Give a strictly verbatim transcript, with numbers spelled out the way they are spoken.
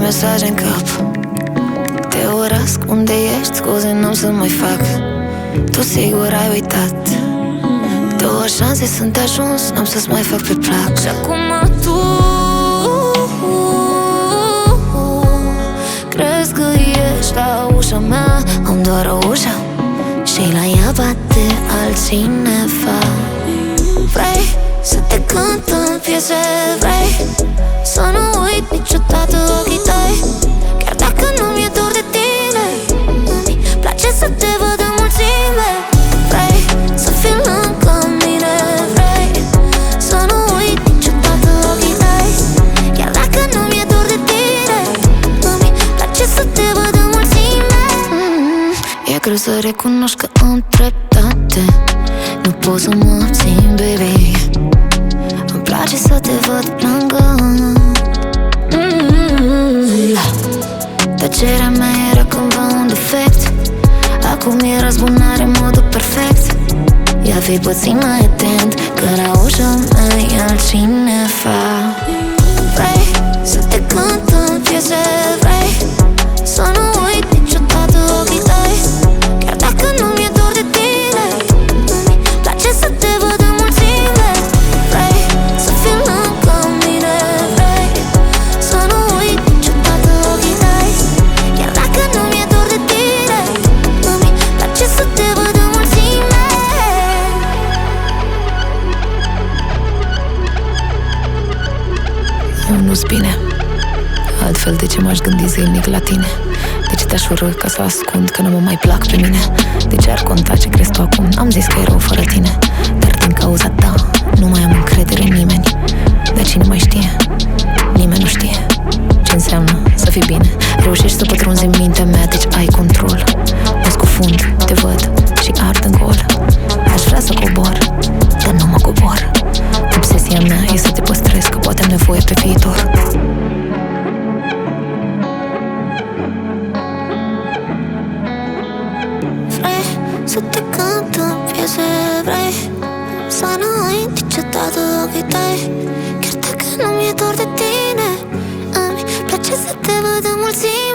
mesaje în cap. Te urăsc, unde ești? Scuze, n-am să mai fac. Tu sigur ai uitat. Două șanse sunt ajuns, n-am să-ți mai fac pe plac. Și acum tu crezi că ești la ușa mea. Am doar o ușă și la ea bate altcineva. Vrei să te cânt în piese, vrei să nu uit niciodată ochii tăi. Chiar dacă nu mi-e dor de tine, îmi place să te văd în mulțime. Vrei să fii lângă mine, vrei să nu uit niciodată ochii tăi. Chiar dacă nu mi-e dor de tine, îmi place să te văd în mulțime. mm, E greu să recunoști că am dreptate. Nu pot să mă abțin, baby. Îmi place să te văd lângă. mm-hmm. Tăcerea mea era cândva un defect. Acum e răzbunare, modul perfect. Ia fi puțin mai atent, că la ușa mea e altcineva. Vrei să te cânt în piese, vrei să nu uit niciodată ochii tăi. Chiar dacă nu mi-e dor de tine, îmi place să te văd în mulțime. Vrei să fii lângă mine, vrei să nu uit niciodată ochii tăi. Chiar dacă nu mi-e dor de tine, îmi place să te văd în mulțime. Eu nu-s bine. Altfel, de ce m-aș gândi zilnic la tine? De ce te-aș urâ ca să ascund că nu mă mai plac pe mine? De ce ar conta ce crezi tu acum? Am zis că e rău fără tine, dar din cauza ta nu mai am încredere în nimeni. Dar cine mai știe? Nimeni nu știe ce înseamnă să fii bine. Reușești să pătrunzi în mintea mea, deci ai control. Mă scufund, te văd și ard în gol. Aș vrea să cobor, dar nu mă cobor. Obsesia mea e să te păstrez, că poate am nevoie pe viitor. Vrei să te cânt în piese, vrei să nu uit niciodată ochii tăi. Chiar dacă nu mi-e dor de tine, îmi place să te văd în mulțime.